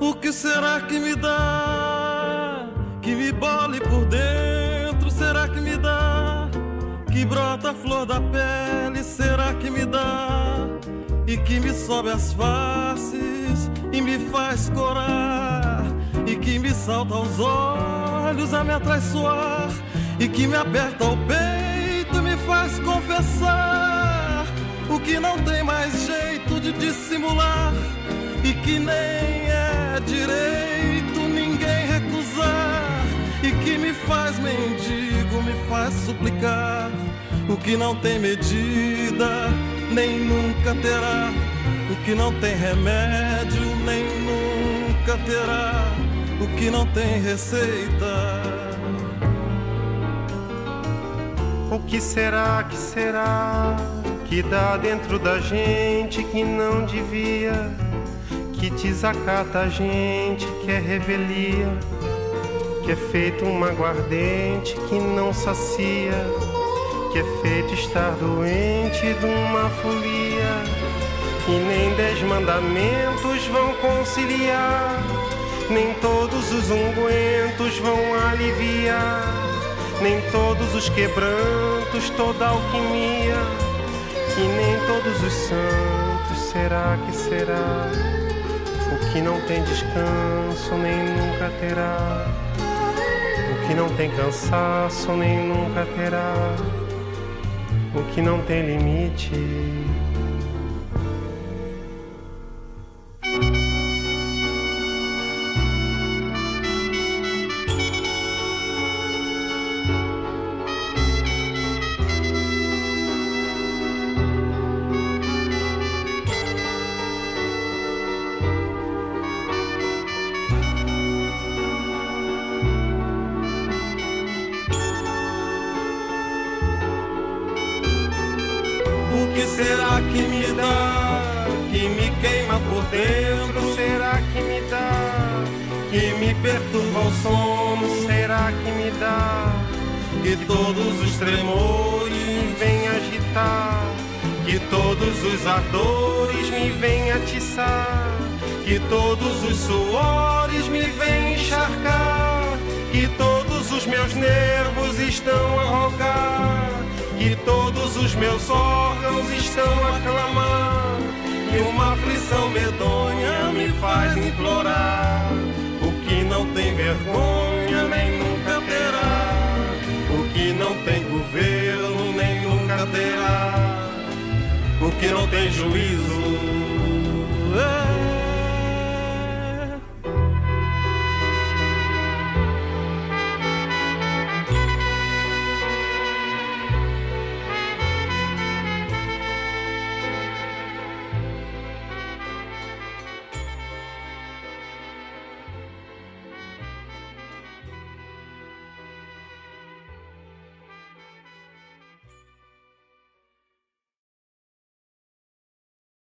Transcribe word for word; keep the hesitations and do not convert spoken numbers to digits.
O que será que me dá, que me bole por dentro? Será que me dá, que brota a flor da pele? Será que me dá, e que me sobe as faces e me faz corar, e que me salta aos olhos a me atraiçoar, e que me aperta o peito e me faz confessar o que não tem mais jeito de dissimular, e que nem é direito ninguém recusar, e que me faz mendigo, me faz suplicar o que não tem medida, nem nunca terá, o que não tem remédio, nem nunca terá, o que não tem receita. O que será, que será, que dá dentro da gente que não devia, que desacata a gente, que é revelia, que é feito um aguardente que não sacia, que é feito estar doente de uma folia, que nem dez mandamentos vão conciliar, nem todos os ungüentos vão aliviar, nem todos os quebrantos, toda alquimia, que nem todos os santos. Será que será o que não tem descanso, nem nunca terá, o que não tem cansaço, nem nunca terá, o que não tem limite. Será que me dá, que me queima por dentro? Será que me dá, que me perturba o sono? Será que me dá, que todos os tremores me vêm agitar, que todos os ardores me vêm atiçar, que todos os suores me vêm encharcar, que todos os meus nervos estão a rogar, que todos os meus órgãos estão a clamar, e uma aflição medonha me faz implorar o que não tem vergonha, nem nunca terá, o que não tem governo, nem nunca terá, o que não tem juízo,